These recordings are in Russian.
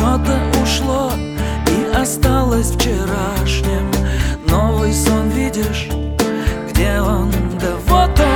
Что-то ушло и осталось вчерашним. Новый сон видишь, где он? Да вот он.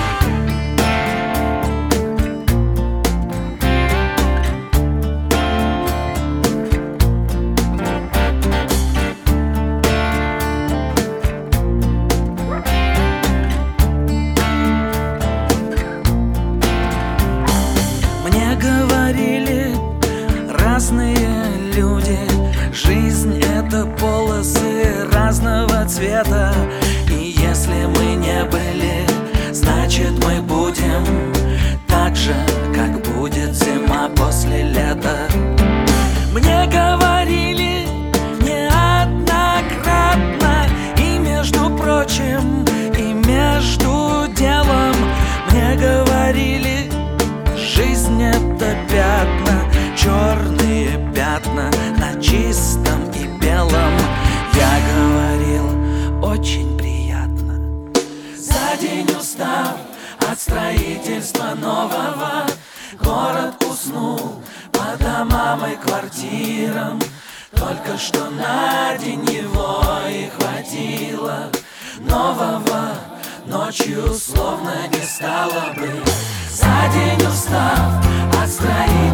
Мне говорили разные люди, жизнь — это полосы разного цвета. И если мы не были, значит мы будем так же, как будет зима после лета. Мне говорили неоднократно, и между прочим, и между делом. Мне говорили, жизнь — это пятна, черные пятна на чистом и белом. Я говорил, очень приятно. За день устав от строительства нового, город уснул по домам и квартирам. Только что на день его и хватило нового, ночью словно не стало бы. За день устав от строительства